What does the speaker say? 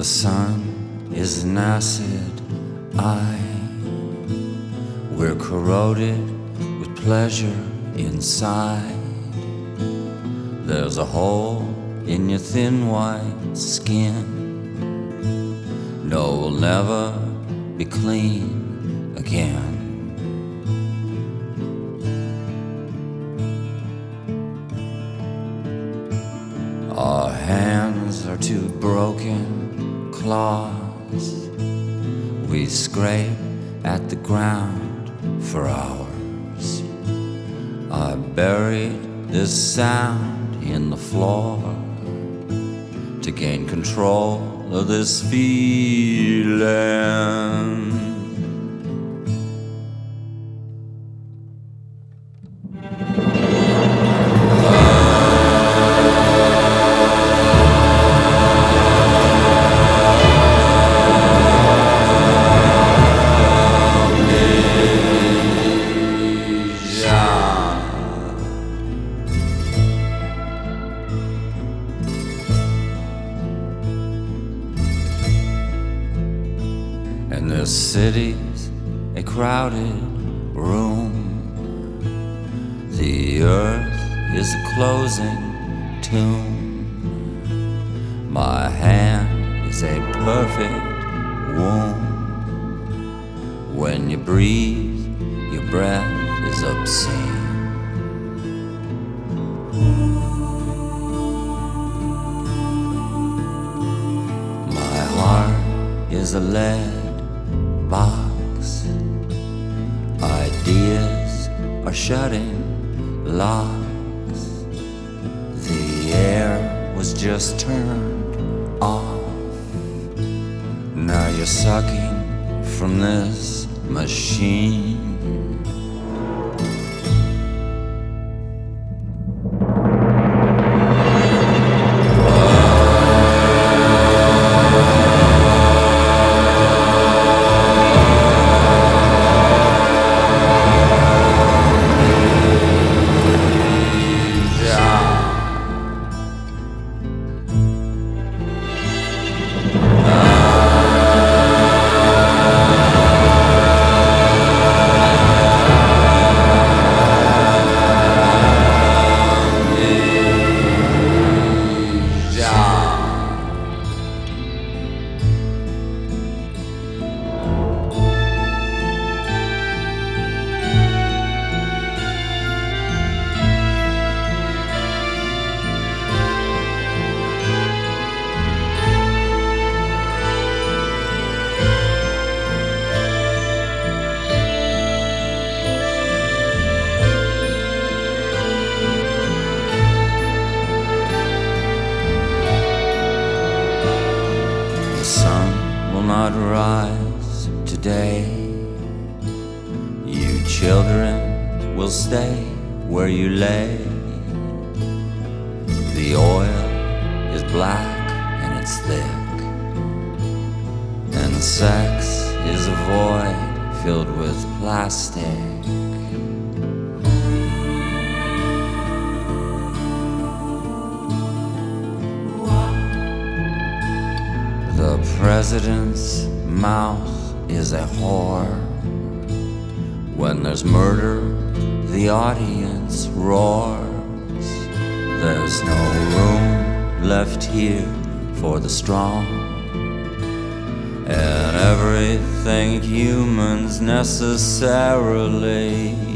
The sun is an acid eye. We're corroded with pleasure inside. There's a hole in your thin white skin. No, we'll never be clean again. Our hands are two broken claws. We scrape at the ground for hours. I buried this sound in the floor to gain control of this feeling. And this city's a crowded room. The earth is a closing tomb. My hand is a perfect womb. When you breathe, your breath is obscene. My heart is a lead box. Ideas are shutting locks. The air was just turned off. Now you're sucking from this machine. The sun will not rise today. You children will stay where you lay. The oil is black and it's thick, and sex is a void filled with plastic. The president's mouth is a whore. When there's murder, the audience roars. There's no room left here for the strong, and everything humans necessarily